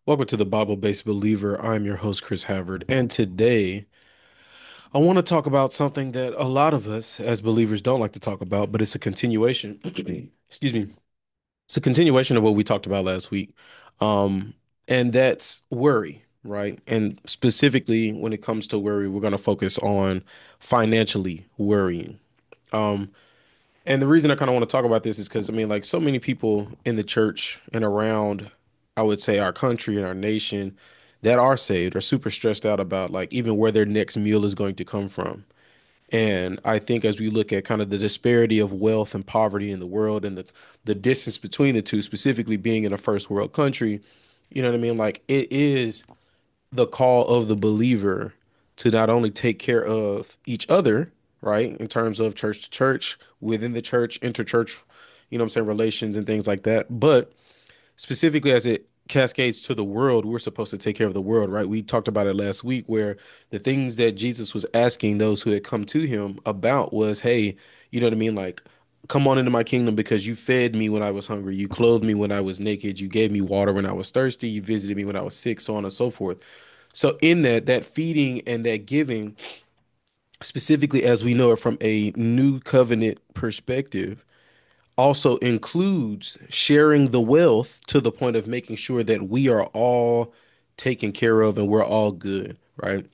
Welcome to the Bible Based Believer. I'm your host, Chris Havard. And today I want to talk about something that a lot of us as believers don't like to talk about, but it's a continuation. Excuse me. It's a continuation of what we talked about last week. Um, and that's worry, right? And specifically, when it comes to worry, we're going to focus on financially worrying. Um, and the reason I kind of want to talk about this is because, I mean, like so many people in the church and around, I would say, our country and our nation that are saved are super stressed out about like even where their next meal is going to come from. And I think as we look at kind of the disparity of wealth and poverty in the world and the distance between the two, specifically being in a first world country, you know what I mean? Like it is the call of the believer to not only take care of each other, right, in terms of church to church, within the church, interchurch, you know what I'm saying, relations and things like that, but specifically as it cascades to the world, we're supposed to take care of the world, right? We talked about it last week where the things that Jesus was asking those who had come to him about was, hey, you know what I mean? Like, come on into my kingdom because you fed me when I was hungry, you clothed me when I was naked, you gave me water when I was thirsty, you visited me when I was sick, so on and so forth. So in that feeding and that giving, specifically as we know it from a new covenant perspective, also includes sharing the wealth to the point of making sure that we are all taken care of and we're all good, right?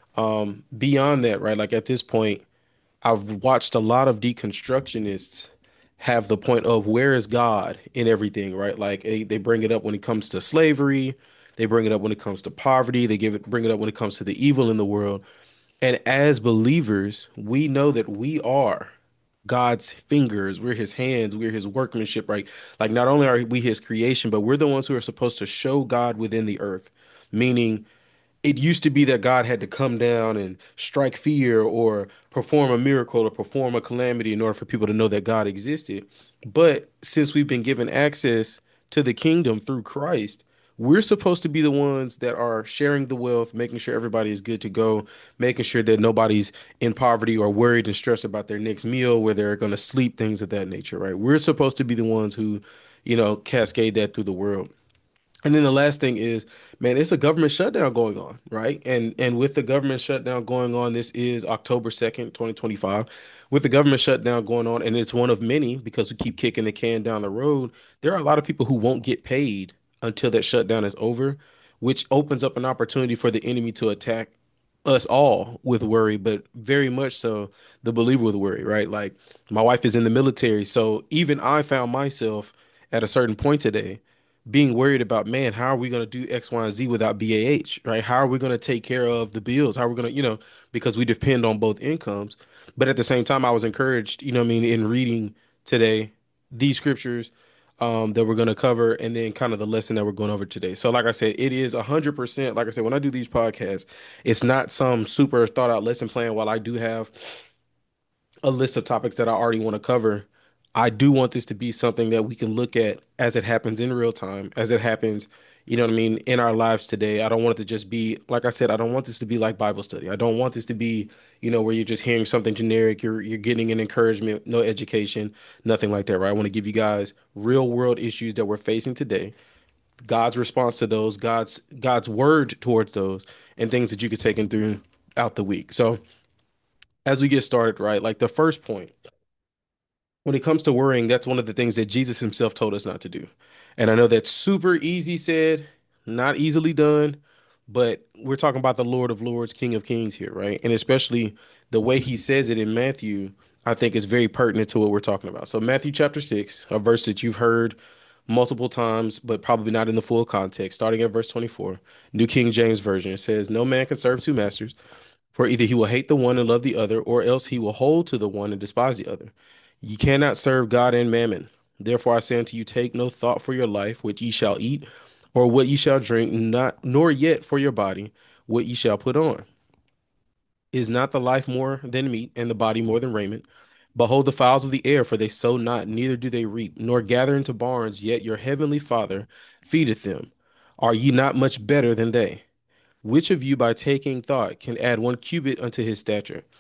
Beyond that, right? Like at this point, I've watched a lot of deconstructionists have the point of where is God in everything, right? Like they bring it up when it comes to slavery, they bring it up when it comes to poverty, bring it up when it comes to the evil in the world. And as believers, we know that we are God's fingers, we're his hands, we're his workmanship, right? Like not only are we his creation, but we're the ones who are supposed to show God within the earth. Meaning it used to be that God had to come down and strike fear or perform a miracle or perform a calamity in order for people to know that God existed. But since we've been given access to the kingdom through Christ, we're supposed to be the ones that are sharing the wealth, making sure everybody is good to go, making sure that nobody's in poverty or worried and stressed about their next meal, where they're going to sleep, things of that nature, right? We're supposed to be the ones who, cascade that through the world. And then the last thing is, man, it's a government shutdown going on, right? And with the government shutdown going on, this is October 2nd, 2025. With the government shutdown going on, and it's one of many because we keep kicking the can down the road, there are a lot of people who won't get paid until that shutdown is over, which opens up an opportunity for the enemy to attack us all with worry, but very much so the believer with worry, right? Like my wife is in the military, so even I found myself at a certain point today being worried about, man, how are we going to do X, Y, and Z without BAH, right? How are we going to take care of the bills? How are we going to, because we depend on both incomes. But at the same time, I was encouraged, you know what I mean, in reading today these scriptures that we're going to cover and then kind of the lesson that we're going over today. So, like I said, it is 100%, like I said, when I do these podcasts, it's not some super thought out lesson plan. While I do have a list of topics that I already want to cover, I do want this to be something that we can look at as it happens in real time, as it happens, you know what I mean, in our lives today. I don't want it to just be, like I said, I don't want this to be like Bible study. I don't want this to be, where you're just hearing something generic, you're getting an encouragement, no education, nothing like that, right? I want to give you guys real world issues that we're facing today, God's response to those, God's word towards those, and things that you could take in throughout the week. So as we get started, right, like the first point when it comes to worrying, that's one of the things that Jesus himself told us not to do. And I know that's super easy said, not easily done, but we're talking about the Lord of Lords, King of Kings here, right? And especially the way he says it in Matthew, I think is very pertinent to what we're talking about. So, Matthew chapter 6, a verse that you've heard multiple times, but probably not in the full context, starting at verse 24, New King James Version, it says, "No man can serve two masters. For either he will hate the one and love the other, or else he will hold to the one and despise the other. Ye cannot serve God and mammon. Therefore I say unto you, take no thought for your life, which ye shall eat, or what ye shall drink, not nor yet for your body, what ye shall put on. Is not the life more than meat, and the body more than raiment? Behold the fowls of the air, for they sow not, neither do they reap, nor gather into barns, yet your heavenly Father feedeth them. Are ye not much better than they? Which of you by taking thought can add 1 cubit unto his stature?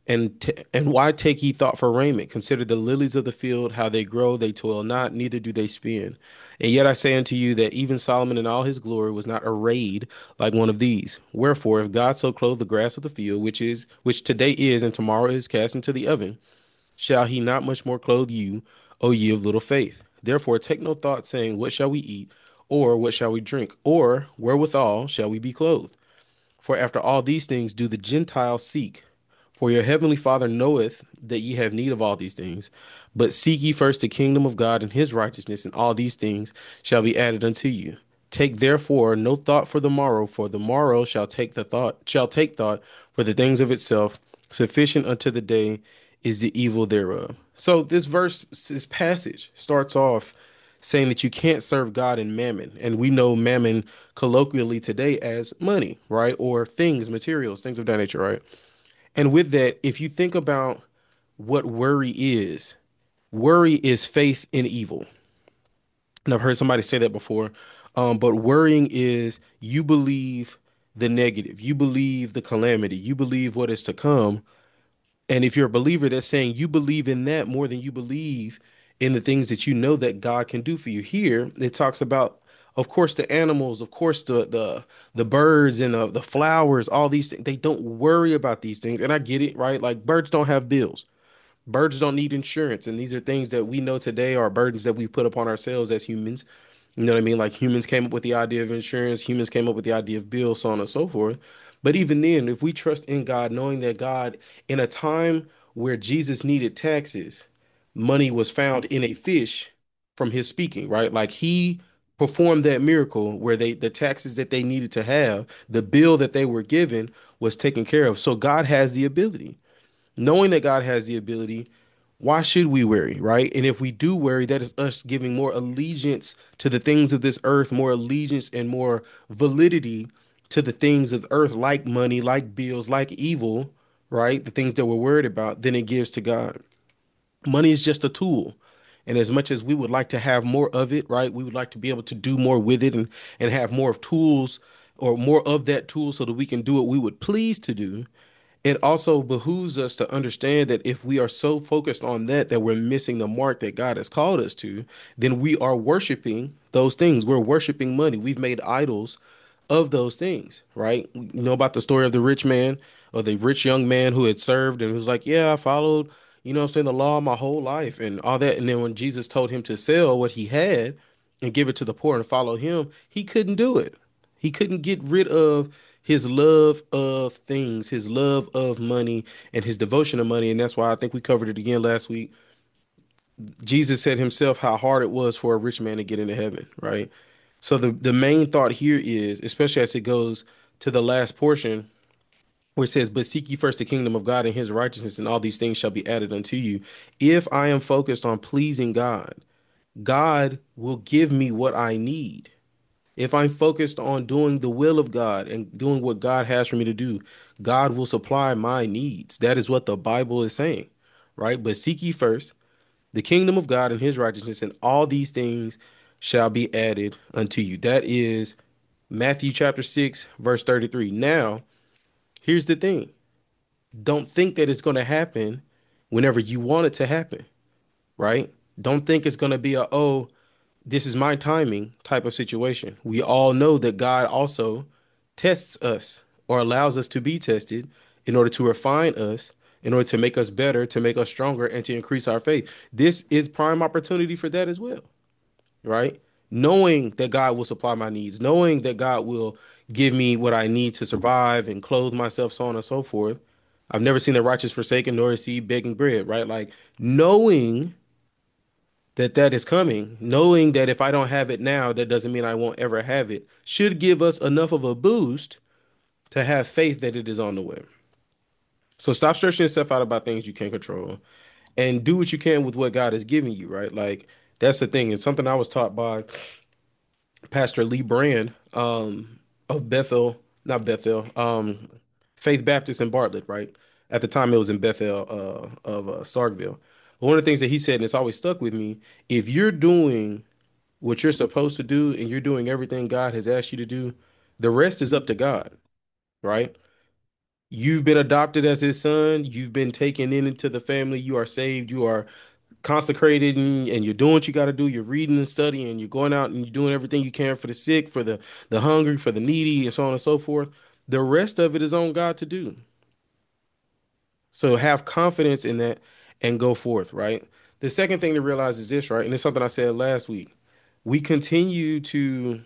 And why take ye thought for raiment? Consider the lilies of the field, how they grow, they toil not, neither do they spin. And yet I say unto you that even Solomon in all his glory was not arrayed like one of these. Wherefore, if God so clothe the grass of the field, which today is and tomorrow is cast into the oven, shall he not much more clothe you, O ye of little faith? Therefore take no thought, saying, what shall we eat, or what shall we drink, or wherewithal shall we be clothed? For after all these things do the Gentiles seek. For your heavenly Father knoweth that ye have need of all these things. But seek ye first the kingdom of God and his righteousness, and all these things shall be added unto you. Take therefore no thought for the morrow shall take thought for the things of itself. Sufficient unto the day is the evil thereof. So this passage starts off saying that you can't serve God in mammon. And we know mammon colloquially today as money, right? Or things, materials, things of that nature, right? And with that, if you think about what worry is faith in evil. And I've heard somebody say that before. But worrying is you believe the negative, you believe the calamity, you believe what is to come. And if you're a believer, that's saying you believe in that more than you believe in the things that you know that God can do for you. Here, it talks about, of course, the animals, of course, the birds and the flowers, all these things. They don't worry about these things. And I get it, right? Like birds don't have bills. Birds don't need insurance. And these are things that we know today are burdens that we put upon ourselves as humans. You know what I mean? Like humans came up with the idea of insurance, humans came up with the idea of bills, so on and so forth. But even then, if we trust in God, knowing that God, in a time where Jesus needed taxes, money was found in a fish from his speaking, right? Like he performed that miracle where the taxes that they needed to have, the bill that they were given was taken care of. So God has the ability. Knowing that God has the ability, why should we worry, right? And if we do worry, that is us giving more allegiance to the things of this earth, more allegiance and more validity to the things of earth, like money, like bills, like evil, right? The things that we're worried about, than it gives to God. Money is just a tool. And as much as we would like to have more of it, right? We would like to be able to do more with it and have more of tools or more of that tool so that we can do what we would please to do. It also behooves us to understand that if we are so focused on that we're missing the mark that God has called us to, then we are worshiping those things. We're worshiping money. We've made idols of those things, right? You know about the story of the rich man or the rich young man who had served and was like, yeah, I followed, what I'm saying, the law my whole life and all that. And then when Jesus told him to sell what he had and give it to the poor and follow him, he couldn't do it. He couldn't get rid of his love of things, his love of money, and his devotion to money. And that's why I think we covered it again last week. Jesus said himself how hard it was for a rich man to get into heaven, right? So the main thought here is, especially as it goes to the last portion, where it says, but seek ye first the kingdom of God and his righteousness, and all these things shall be added unto you. If I am focused on pleasing God, God will give me what I need. If I'm focused on doing the will of God and doing what God has for me to do, God will supply my needs. That is what the Bible is saying, right? But seek ye first the kingdom of God and his righteousness, and all these things shall be added unto you. That is Matthew chapter 6, verse 33. Now, here's the thing. Don't think that it's going to happen whenever you want it to happen, right? Don't think it's going to be oh, this is my timing type of situation. We all know that God also tests us or allows us to be tested in order to refine us, in order to make us better, to make us stronger, and to increase our faith. This is prime opportunity for that as well, right? Knowing that God will supply my needs, knowing that God will give me what I need to survive and clothe myself, so on and so forth. I've never seen the righteous forsaken nor is he begging bread, right? Like knowing that is coming, knowing that if I don't have it now, that doesn't mean I won't ever have it, should give us enough of a boost to have faith that it is on the way. So stop stressing yourself out about things you can't control and do what you can with what God has given you, right? Like that's the thing. It's something I was taught by Pastor Lee Brand of Bethel, not Bethel, Faith Baptist in Bartlett, right? At the time it was in Bethel of Sarkville. But one of the things that he said, and it's always stuck with me, if you're doing what you're supposed to do and you're doing everything God has asked you to do, the rest is up to God, right? You've been adopted as his son. You've been taken in into the family. You are saved. You are consecrated, and you're doing what you got to do. You're reading and studying. You're going out and you're doing everything you can for the sick, for the hungry, for the needy, and so on and so forth. The rest of it is on God to do. So have confidence in that and go forth, right? The second thing to realize is this, right? And it's something I said last week. We continue to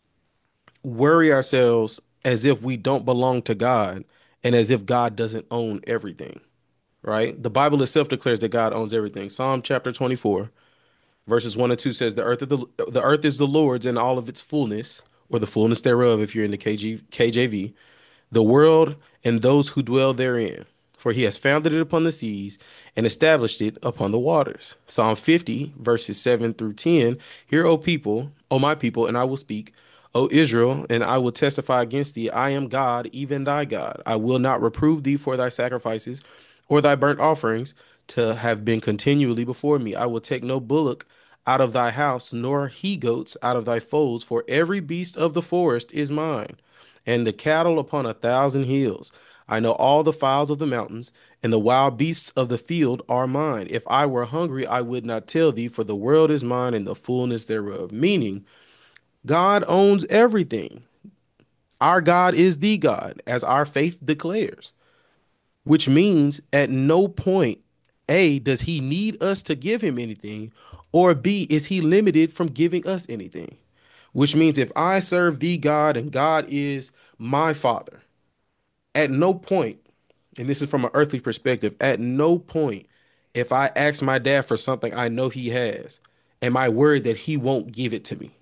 worry ourselves as if we don't belong to God and as if God doesn't own everything, right? The Bible itself declares that God owns everything. Psalm chapter 24, verses 1 and 2 says, the earth is the Lord's and all of its fullness, or the fullness thereof, if you're in the KJV, the world and those who dwell therein. For he has founded it upon the seas and established it upon the waters. Psalm 50, verses 7 through 10. Hear, O people, O my people, and I will speak. O Israel, and I will testify against thee. I am God, even thy God. I will not reprove thee for thy sacrifices or thy burnt offerings to have been continually before me. I will take no bullock out of thy house, nor he goats out of thy folds, for every beast of the forest is mine and the cattle upon 1,000 hills. I know all the fowls of the mountains, and the wild beasts of the field are mine. If I were hungry, I would not tell thee, for the world is mine and the fullness thereof. Meaning, God owns everything. Our God is the God, as our faith declares, which means at no point, A, does he need us to give him anything, or B, is he limited from giving us anything? Which means if I serve the God and God is my father, at no point, and this is from an earthly perspective, at no point, if I ask my dad for something I know he has, am I worried that he won't give it to me?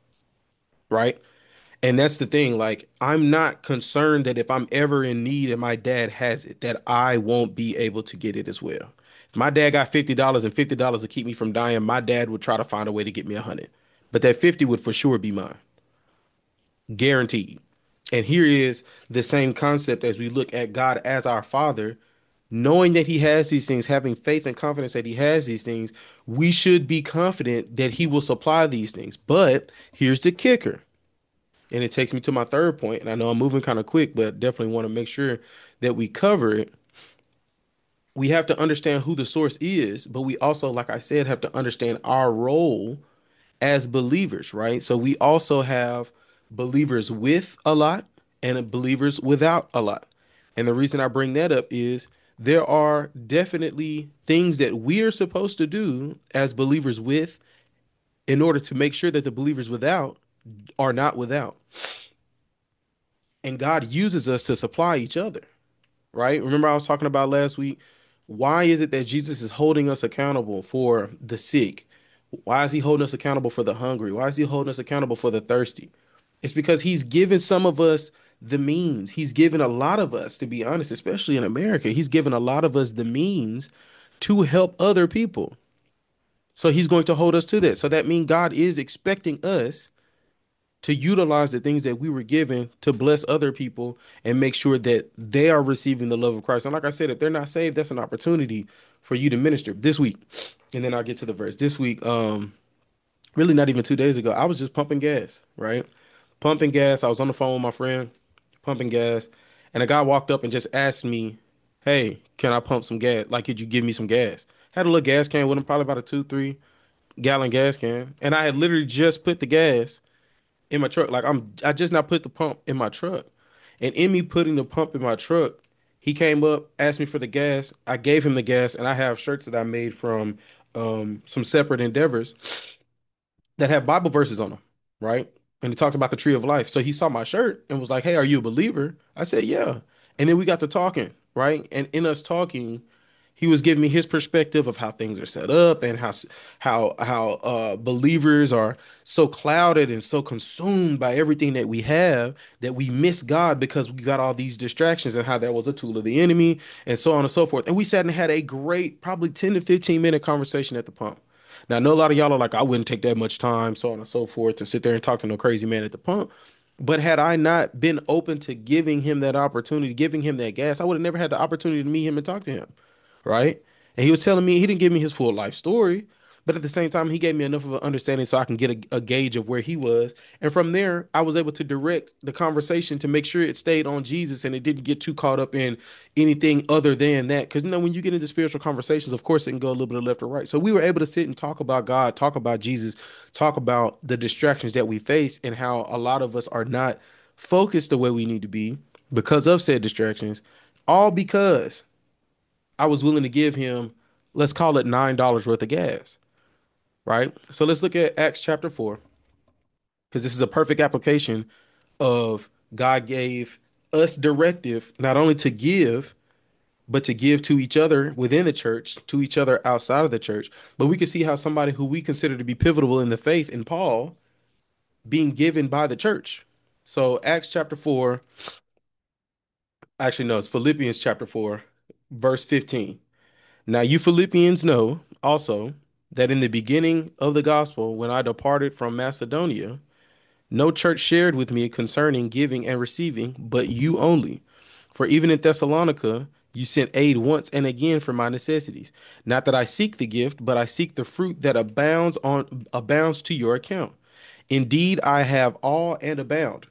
Right. And that's the thing. Like, I'm not concerned that if I'm ever in need and my dad has it, that I won't be able to get it as well. If my dad got $50 and $50 to keep me from dying, my dad would try to find a way to get me 100. But that 50 would for sure be mine, guaranteed. And here is the same concept as we look at God as our Father, knowing that He has these things, having faith and confidence that He has these things, we should be confident that He will supply these things. But here's the kicker, and it takes me to my third point, and I know I'm moving kind of quick, but definitely want to make sure that we cover it. We have to understand who the source is, but we also, like I said, have to understand our role as believers, right? So we also have believers with a lot and believers without a lot. And the reason I bring that up is there are definitely things that we are supposed to do as believers with in order to make sure that the believers without are not without. And God uses us to supply each other, right? Remember, I was talking about last week. Why is it that Jesus is holding us accountable for the sick? Why is he holding us accountable for the hungry? Why is he holding us accountable for the thirsty? It's because he's given some of us the means. He's given a lot of us, to be honest, especially in America, he's given a lot of us the means to help other people. So he's going to hold us to that. So that means God is expecting us to utilize the things that we were given to bless other people and make sure that they are receiving the love of Christ. And like I said, if they're not saved, that's an opportunity for you to minister this week. And then I'll get to the verse. This week, really not even 2 days ago, I was just pumping gas, right? Pumping gas. I was on the phone with my friend, pumping gas, and a guy walked up and just asked me, "Hey, can I pump some gas? Like, could you give me some gas?" Had a little gas can with him, probably about a 2, 3 gallon gas can, and I had literally just put the gas in my truck. Like, I just now put the pump in my truck. And in me putting the pump in my truck, he came up, asked me for the gas. I gave him the gas, and I have shirts that I made from some separate endeavors that have Bible verses on them, right? And it talks about the tree of life. So he saw my shirt and was like, "Hey, are you a believer?" I said, "Yeah." And then we got to talking, right? And in us talking, he was giving me his perspective of how things are set up and how believers are so clouded and so consumed by everything that we have that we miss God because we got all these distractions, and how that was a tool of the enemy and so on and so forth. And we sat and had a great, probably 10 to 15 minute conversation at the pump. Now, I know a lot of y'all are like, I wouldn't take that much time, so on and so forth, to sit there and talk to no crazy man at the pump. But had I not been open to giving him that opportunity, giving him that gas, I would have never had the opportunity to meet him and talk to him, right? And he was telling me, he didn't give me his full life story, But at the same time, he gave me enough of an understanding so I can get a gauge of where he was. And from there, I was able to direct the conversation to make sure it stayed on Jesus and it didn't get too caught up in anything other than that. Because when you get into spiritual conversations, of course, it can go a little bit of left or right. So we were able to sit and talk about God, talk about Jesus, talk about the distractions that we face and how a lot of us are not focused the way we need to be because of said distractions, all because I was willing to give him, let's call it $9 worth of gas, right? So let's look at Acts chapter 4, because this is a perfect application of God gave us directive not only to give, but to give to each other within the church, to each other outside of the church. But we can see how somebody who we consider to be pivotal in the faith in Paul being given by the church. So Acts chapter 4, actually, no, it's Philippians chapter 4, verse 15. Now, you Philippians know also that in the beginning of the gospel, when I departed from Macedonia, no church shared with me concerning giving and receiving, but you only. For even in Thessalonica, you sent aid once and again for my necessities. Not that I seek the gift, but I seek the fruit that abounds to your account. Indeed, I have all and abound.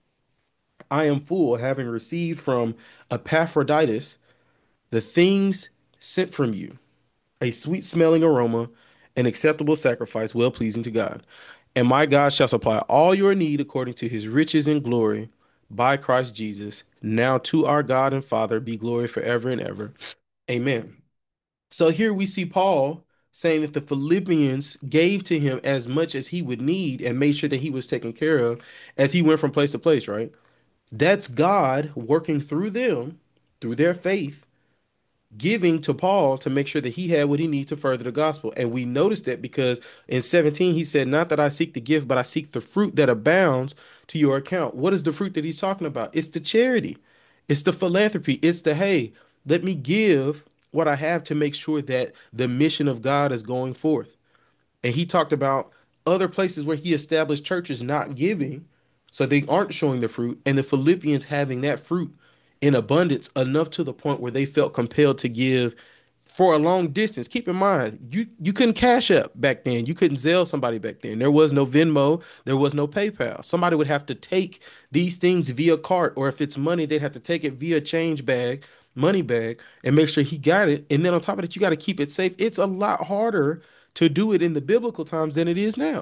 I am full, having received from Epaphroditus the things sent from you, a sweet smelling aroma, an acceptable sacrifice, well pleasing to God. And my God shall supply all your need according to his riches and glory by Christ Jesus. Now to our God and Father be glory forever and ever. Amen. So here we see Paul saying that the Philippians gave to him as much as he would need and made sure that he was taken care of as he went from place to place, right? That's God working through them, through their faith, giving to Paul to make sure that he had what he needed to further the gospel. And we noticed that because in 17 he said, not that I seek the gift, but I seek the fruit that abounds to your account. What is the fruit that he's talking about? It's the charity, it's the philanthropy, it's the hey, let me give what I have to make sure that the mission of God is going forth. And he talked about other places where he established churches not giving, so they aren't showing the fruit, and the Philippians having that fruit in abundance enough to the point where they felt compelled to give for a long distance. Keep in mind, you couldn't cash up back then. You couldn't Zelle somebody back then. There was no Venmo, there was no PayPal. Somebody would have to take these things via cart, or if it's money, they'd have to take it via change bag, money bag, and make sure he got it. And then on top of that, you got to keep it safe. It's a lot harder to do it in the biblical times than it is now.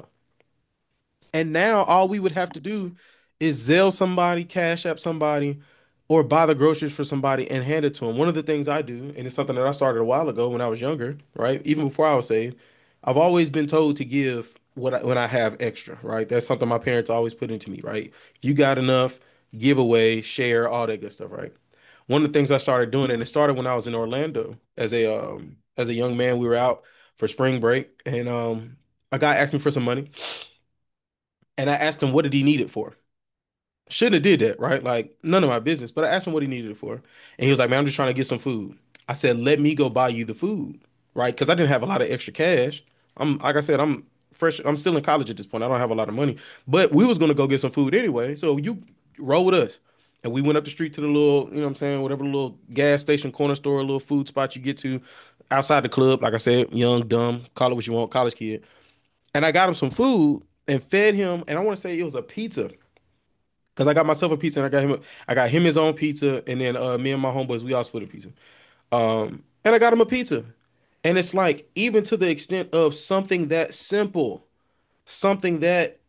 And now all we would have to do is Zelle somebody, Cash App somebody, or buy the groceries for somebody and hand it to them. One of the things I do, and it's something that I started a while ago when I was younger, right? Even before I was saved, I've always been told to give when I have extra, right? That's something my parents always put into me, right? If you got enough, give away, share, all that good stuff, right? One of the things I started doing, and it started when I was in Orlando as a young man. We were out for spring break, and a guy asked me for some money, and I asked him what did he need it for. Shouldn't have did that, right? Like none of my business. But I asked him what he needed it for, and he was like, "Man, I'm just trying to get some food." I said, "Let me go buy you the food," right? Because I didn't have a lot of extra cash. I'm like I said, I'm fresh. I'm still in college at this point. I don't have a lot of money, but we was gonna go get some food anyway. So you roll with us, and we went up the street to the little, what I'm saying, whatever little gas station, corner store, little food spot you get to outside the club. Like I said, young, dumb, call it what you want, college kid. And I got him some food and fed him, and I want to say it was a pizza. Cause I got myself a pizza and I got him his own pizza, and then me and my homeboys we all split a pizza. And I got him a pizza, and it's like even to the extent of something that simple, something that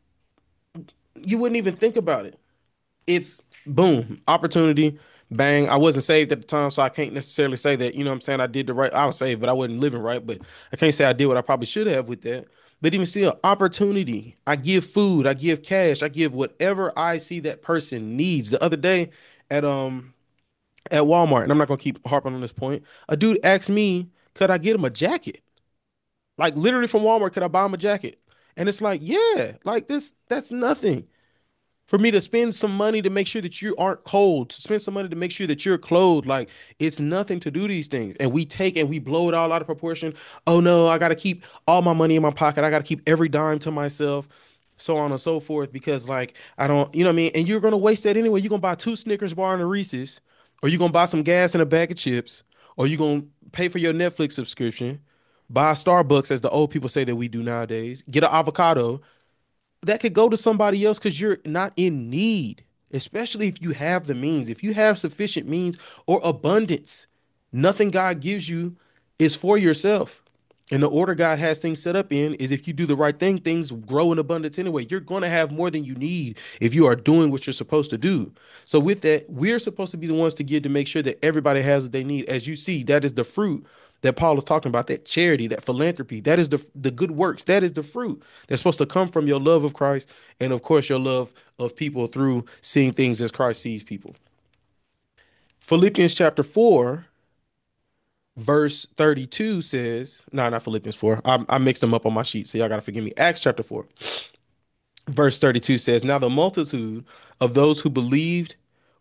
you wouldn't even think about it. It's boom, opportunity, bang. I wasn't saved at the time, so I can't necessarily say that, what I'm saying, I did the right. I was saved, but I wasn't living right. But I can't say I did what I probably should have with that. But even still, opportunity. I give food, I give cash, I give whatever I see that person needs. The other day at um at Walmart, and I'm not gonna keep harping on this point, a dude asked me, could I get him a jacket? Like literally from Walmart, could I buy him a jacket? And it's like, yeah, like that's nothing for me to spend some money to make sure that you aren't cold, to spend some money to make sure that you're clothed. Like it's nothing to do these things. And we take and we blow it all out of proportion. Oh no, I got to keep all my money in my pocket. I got to keep every dime to myself, so on and so forth, because like I don't, you know what I mean? And you're going to waste that anyway. You're going to buy two Snickers bar and a Reese's, or you're going to buy some gas and a bag of chips, or you're going to pay for your Netflix subscription, Buy Starbucks, as the old people say that we do nowadays. Get an avocado that could go to somebody else because you're not in need, especially if you have the means, if you have sufficient means or abundance. Nothing God gives you is for yourself. And the order God has things set up in is if you do the right thing, things grow in abundance anyway. You're going to have more than you need if you are doing what you're supposed to do. So, with that, we're supposed to be the ones to give to make sure that everybody has what they need. As you see, that is the fruit that Paul is talking about, that charity, that philanthropy, that is the good works, that is the fruit that's supposed to come from your love of Christ and, of course, your love of people through seeing things as Christ sees people. Philippians chapter 4 verse 32 says, no, not Philippians 4. I mixed them up on my sheet, so y'all got to forgive me. Acts chapter 4, verse 32 says, now the multitude of those who believed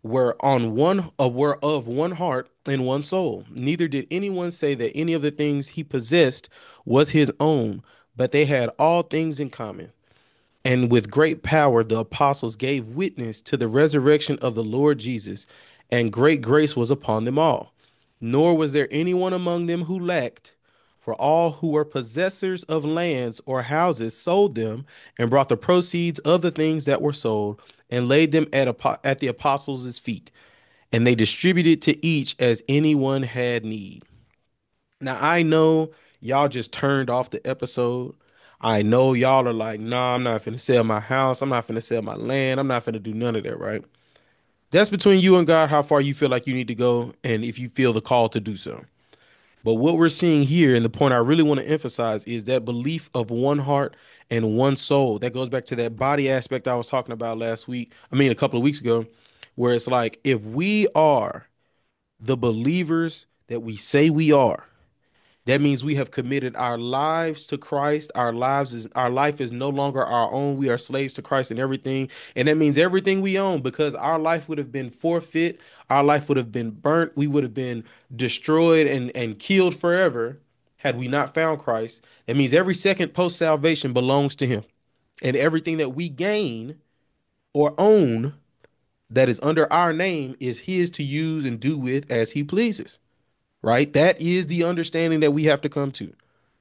were of one heart and one soul. Neither did anyone say that any of the things he possessed was his own, but they had all things in common. And with great power, the apostles gave witness to the resurrection of the Lord Jesus, and great grace was upon them all. Nor was there anyone among them who lacked, for all who were possessors of lands or houses sold them and brought the proceeds of the things that were sold and laid them at the apostles' feet. And they distributed to each as anyone had need. Now I know y'all just turned off the episode. I know y'all are like, nah, I'm not finna sell my house. I'm not finna sell my land. I'm not finna do none of that, right? That's between you and God, how far you feel like you need to go and if you feel the call to do so. But what we're seeing here, and the point I really want to emphasize, is that belief of one heart and one soul. That goes back to that body aspect I was talking about last week. I mean, a couple of weeks ago, where it's like, if we are the believers that we say we are, that means we have committed our lives to Christ. Our life is no longer our own. We are slaves to Christ and everything. And that means everything we own, because our life would have been forfeit. Our life would have been burnt. We would have been destroyed and killed forever had we not found Christ. That means every second post salvation belongs to him. And everything that we gain or own that is under our name is his to use and do with as he pleases. Right? That is the understanding that we have to come to.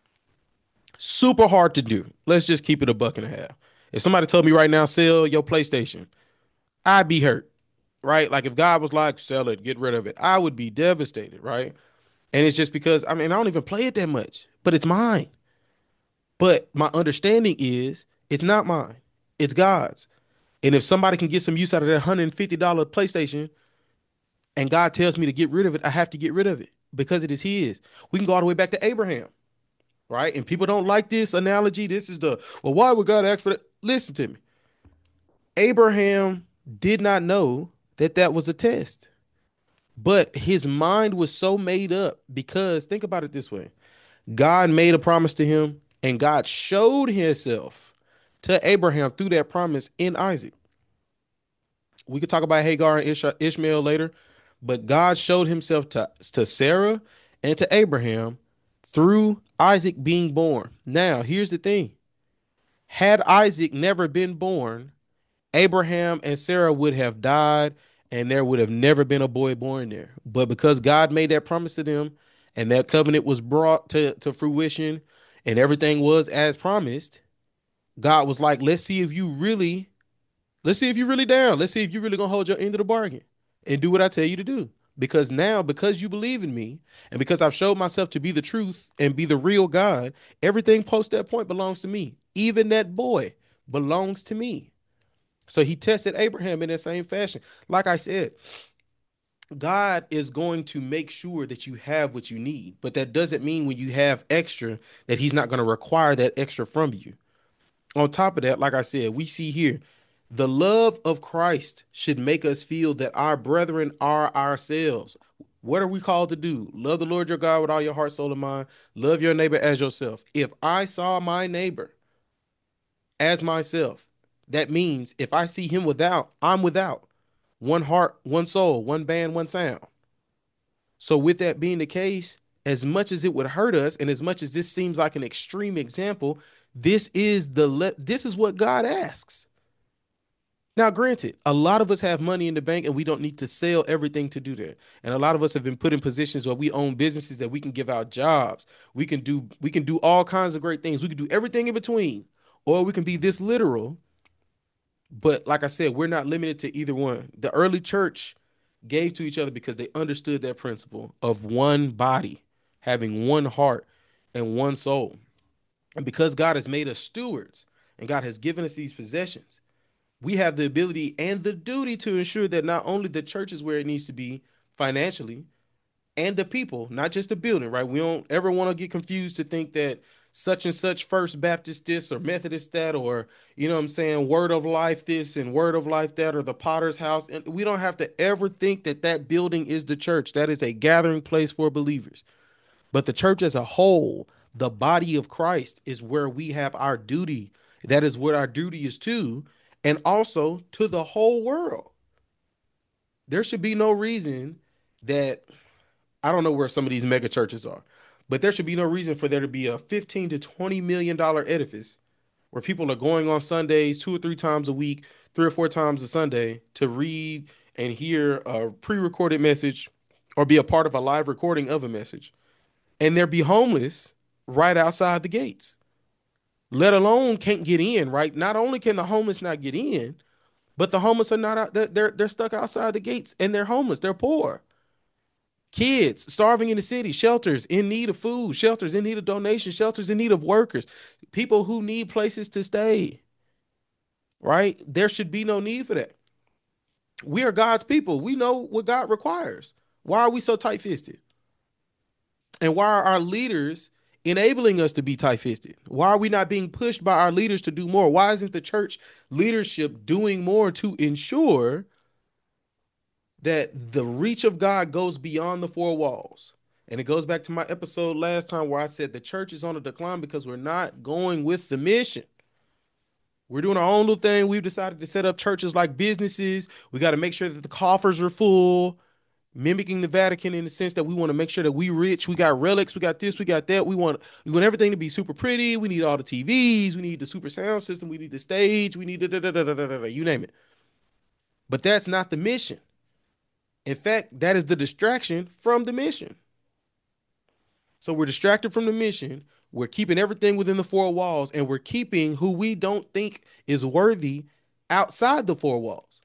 Super hard to do. Let's just keep it a buck and a half. If somebody told me right now, sell your PlayStation, I'd be hurt, right? Like if God was like, sell it, get rid of it, I would be devastated, right? And it's just because, I mean, I don't even play it that much, but it's mine. But my understanding is it's not mine, it's God's. And if somebody can get some use out of that $150 PlayStation and God tells me to get rid of it, I have to get rid of it because it is his. We can go all the way back to Abraham, right? And people don't like this analogy. This is well, why would God ask for that? Listen to me. Abraham did not know that that was a test, but his mind was so made up because think about it this way. God made a promise to him and God showed himself to Abraham through that promise in Isaac. We could talk about Hagar and Ishmael later, but God showed himself to Sarah and to Abraham through Isaac being born. Now, here's the thing. Had Isaac never been born, Abraham and Sarah would have died and there would have never been a boy born there. But because God made that promise to them and that covenant was brought to fruition and everything was as promised, God was like, let's see if you're really down. Let's see if you're really gonna hold your end of the bargain and do what I tell you to do. Because now, because you believe in me, and because I've showed myself to be the truth and be the real God, everything post that point belongs to me. Even that boy belongs to me. So he tested Abraham in that same fashion. Like I said, God is going to make sure that you have what you need, but that doesn't mean when you have extra that he's not going to require that extra from you. On top of that, like I said, we see here the love of Christ should make us feel that our brethren are ourselves. What are we called to do? Love the Lord your God with all your heart, soul, and mind. Love your neighbor as yourself. If I saw my neighbor as myself, that means if I see him without, I'm without. One heart, one soul, one band, one sound. So, with that being the case, as much as it would hurt us, and as much as this seems like an extreme example, this is what God asks. Now, granted, a lot of us have money in the bank and we don't need to sell everything to do that. And a lot of us have been put in positions where we own businesses that we can give out jobs. We can do all kinds of great things. We can do everything in between. Or we can be this literal. But like I said, we're not limited to either one. The early church gave to each other because they understood that principle of one body, having one heart and one soul. And because God has made us stewards and God has given us these possessions, we have the ability and the duty to ensure that not only the church is where it needs to be financially, and the people, not just the building, right? We don't ever want to get confused to think that such and such First Baptist this or Methodist that, or you know what I'm saying, Word of Life this and Word of Life that, or the Potter's House. And we don't have to ever think that that building is the church. That is a gathering place for believers. But the church as a whole, the body of Christ, is where we have our duty. That is what our duty is to, and also to the whole world. There should be no reason that I don't know where some of these mega churches are, but there should be no reason for there to be a 15 to $20 million edifice where people are going on Sundays 2 or 3 times a week, 3 or 4 times a Sunday to read and hear a pre-recorded message or be a part of a live recording of a message, and there be homeless right outside the gates. Let alone can't get in, right? Not only can the homeless not get in, but the homeless are not out. They're stuck outside the gates and they're homeless. They're poor. Kids starving in the city, shelters in need of food, shelters in need of donations, shelters in need of workers, people who need places to stay, right? There should be no need for that. We are God's people. We know what God requires. Why are we so tight fisted? And why are our leaders enabling us to be tight fisted? Why are we not being pushed by our leaders to do more? Why isn't the church leadership doing more to ensure that the reach of God goes beyond the four walls? And it goes back to my episode last time where I said the church is on a decline because we're not going with the mission. We're doing our own little thing. We've decided to set up churches like businesses. We got to make sure that the coffers are full, mimicking the Vatican in the sense that we want to make sure that we rich. We got relics, we got this, we got that. We want everything to be super pretty. We need all the TVs, we need the super sound system, we need the stage, we need da, da, da, da, da, da, da, you name it. But that's not the mission. In fact, that is the distraction from the mission. So we're distracted from the mission. We're keeping everything within the four walls, and we're keeping who we don't think is worthy outside the four walls,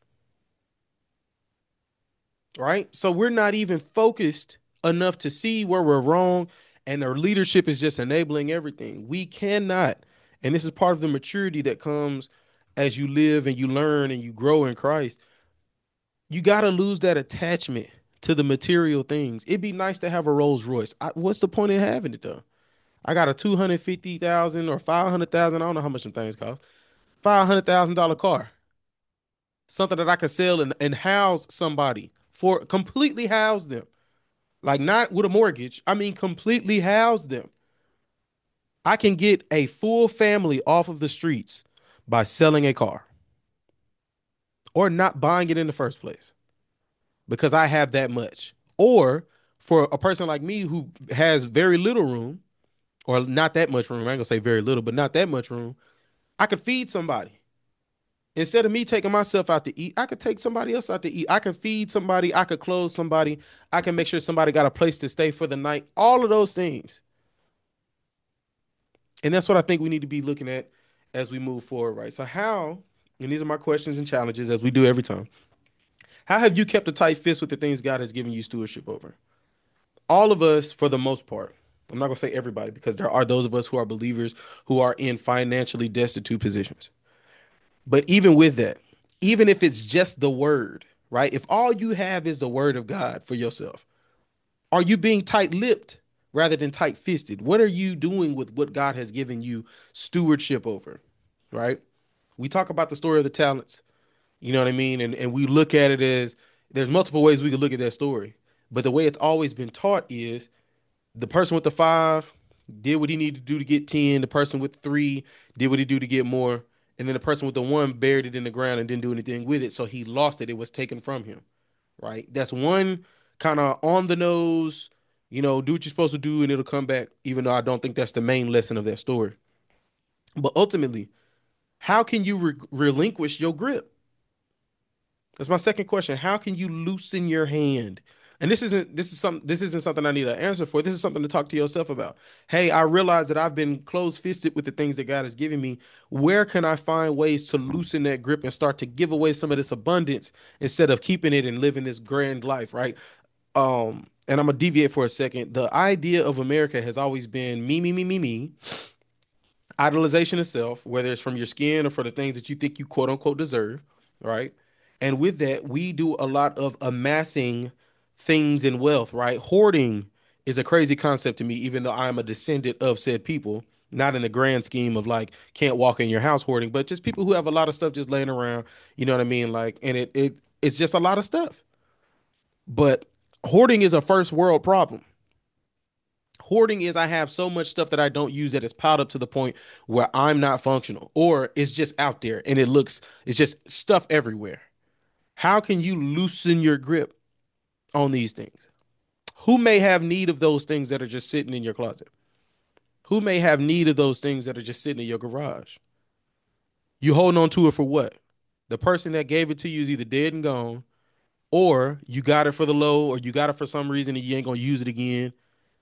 right? So we're not even focused enough to see where we're wrong, and our leadership is just enabling everything. We cannot, and this is part of the maturity that comes as you live and you learn and you grow in Christ. You got to lose that attachment to the material things. It'd be nice to have a Rolls Royce. What's the point in having it though? I got a 250,000 or 500,000. I don't know how much some things cost. $500,000 car, something that I could sell and house somebody for completely house them, like not with a mortgage. I mean, completely house them. I can get a full family off of the streets by selling a car or not buying it in the first place because I have that much. Or for a person like me who has very little room or not that much room, I ain't gonna say very little, but not that much room, I could feed somebody. Instead of me taking myself out to eat, I could take somebody else out to eat. I can feed somebody. I could clothe somebody. I can make sure somebody got a place to stay for the night. All of those things. And that's what I think we need to be looking at as we move forward, right? So, how, and these are my questions and challenges as we do every time, how have you kept a tight fist with the things God has given you stewardship over? All of us, for the most part, I'm not going to say everybody because there are those of us who are believers who are in financially destitute positions. But even with that, even if it's just the word, right? If all you have is the word of God for yourself, are you being tight-lipped rather than tight-fisted? What are you doing with what God has given you stewardship over, right? We talk about the story of the talents, you know what I mean? And we look at it as there's multiple ways we could look at that story. But the way it's always been taught is the person with the five did what he needed to do to get 10. The person with three did what he do to get more. And then the person with the one buried it in the ground and didn't do anything with it. So he lost it. It was taken from him. Right. That's one kind of on the nose, do what you're supposed to do and it'll come back, even though I don't think that's the main lesson of that story. But ultimately, how can you relinquish your grip? That's my second question. How can you loosen your hand? And this isn't something I need an answer for. This is something to talk to yourself about. Hey, I realize that I've been close-fisted with the things that God has given me. Where can I find ways to loosen that grip and start to give away some of this abundance instead of keeping it and living this grand life, right? And I'm gonna deviate for a second. The idea of America has always been me, me, me, me, me, idolization of self, whether it's from your skin or for the things that you think you quote unquote deserve, right? And with that, we do a lot of amassing things and wealth, right? Hoarding is a crazy concept to me, even though I'm a descendant of said people, not in the grand scheme of like can't walk in your house hoarding, but just people who have a lot of stuff just laying around, you know what I mean? Like, and it's just a lot of stuff. But hoarding is a first world problem. Hoarding is I have so much stuff that I don't use that is piled up to the point where I'm not functional or it's just out there and it's just stuff everywhere. How can you loosen your grip on these things? Who may have need of those things that are just sitting in your closet? Who may have need of those things that are just sitting in your garage? You holding on to it for what? The person that gave it to you is either dead and gone, or you got it for the low, or you got it for some reason and you ain't gonna use it again.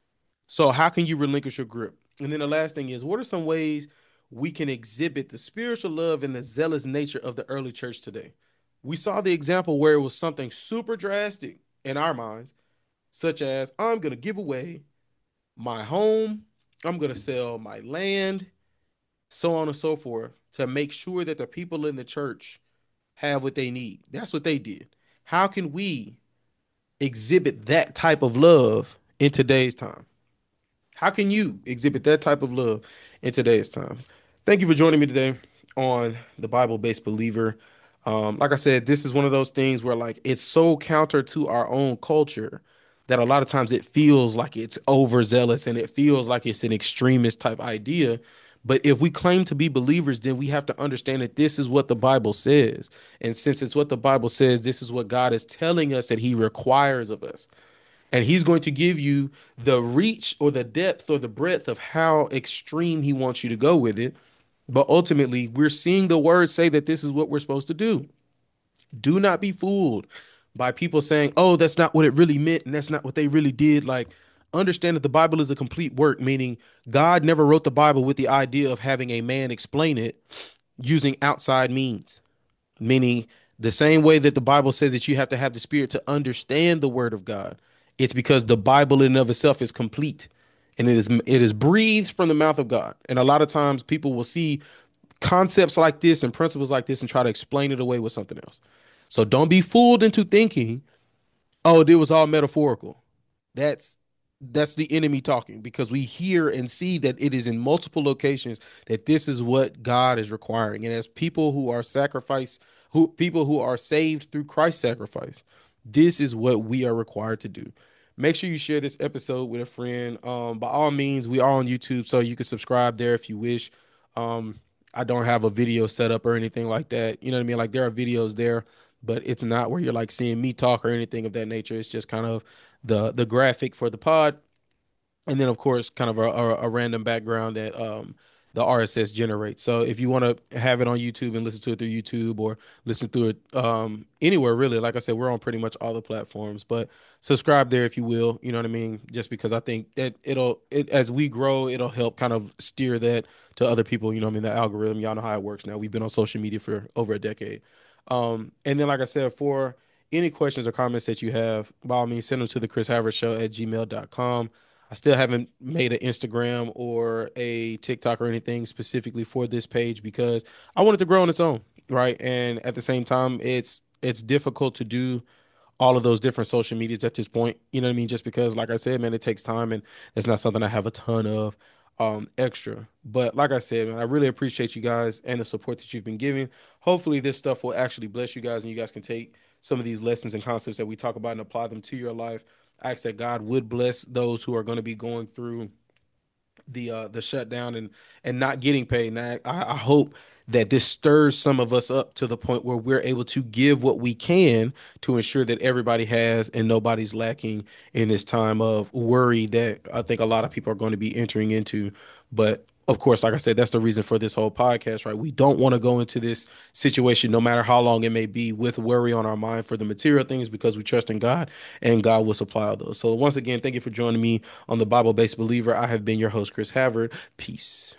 So how can you relinquish your grip? And then the last thing is, what are some ways we can exhibit the spiritual love and the zealous nature of the early church today? We saw the example where it was something super drastic in our minds, such as I'm going to give away my home, I'm going to sell my land, so on and so forth, to make sure that the people in the church have what they need. That's what they did. How can we exhibit that type of love in today's time? How can you exhibit that type of love in today's time? Thank you for joining me today on the Bible-based believer. Like I said, this is one of those things where like it's so counter to our own culture that a lot of times it feels like it's overzealous and it feels like it's an extremist type idea. But if we claim to be believers, then we have to understand that this is what the Bible says. And since it's what the Bible says, this is what God is telling us that He requires of us. And he's going to give you the reach or the depth or the breadth of how extreme he wants you to go with it. But ultimately, we're seeing the word say that this is what we're supposed to do. Do not be fooled by people saying, oh, that's not what it really meant and that's not what they really did. Like, understand that the Bible is a complete work, meaning God never wrote the Bible with the idea of having a man explain it using outside means, meaning the same way that the Bible says that you have to have the Spirit to understand the Word of God. It's because the Bible in and of itself is complete, and it is breathed from the mouth of God. And a lot of times, people will see concepts like this and principles like this and try to explain it away with something else. So don't be fooled into thinking, oh, it was all metaphorical. That's that's the enemy talking because we hear and see that it is in multiple locations that this is what God is requiring. And as people who are people who are saved through Christ's sacrifice, this is what we are required to do. Make sure you share this episode with a friend. By all means, we are on YouTube, so you can subscribe there if you wish. Um, I don't have a video set up or anything like that. You know what I mean? Like there are videos there, but it's not where you're like seeing me talk or anything of that nature. It's just kind of the graphic for the pod, and then of course kind of a random background that the RSS generates. So if you want to have it on YouTube and listen to it through YouTube or listen through it anywhere really, like I said, we're on pretty much all the platforms. But subscribe there if you will. You know what I mean? Just because I think that as we grow, it'll help kind of steer that to other people. You know what I mean? The algorithm, y'all know how it works now. We've been on social media for over a decade. And then like I said, for any questions or comments that you have, by all means, send them to the Chris Havard Show at gmail.com. I still haven't made an Instagram or a TikTok or anything specifically for this page because I want it to grow on its own, right? And at the same time, it's difficult to do all of those different social medias at this point. You know what I mean? Just because, like I said, man, it takes time and that's not something I have a ton of extra. But like I said, man, I really appreciate you guys and the support that you've been giving. Hopefully this stuff will actually bless you guys and you guys can take some of these lessons and concepts that we talk about and apply them to your life. I ask that God would bless those who are going to be going through the shutdown and not getting paid. And I hope that this stirs some of us up to the point where we're able to give what we can to ensure that everybody has and nobody's lacking in this time of worry that I think a lot of people are going to be entering into. But Of course, like I said, that's the reason for this whole podcast, right? We don't want to go into this situation, no matter how long it may be, with worry on our mind for the material things because we trust in God and God will supply all those. So, once again, thank you for joining me on the Bible Based Believer. I have been your host, Chris Havard. Peace.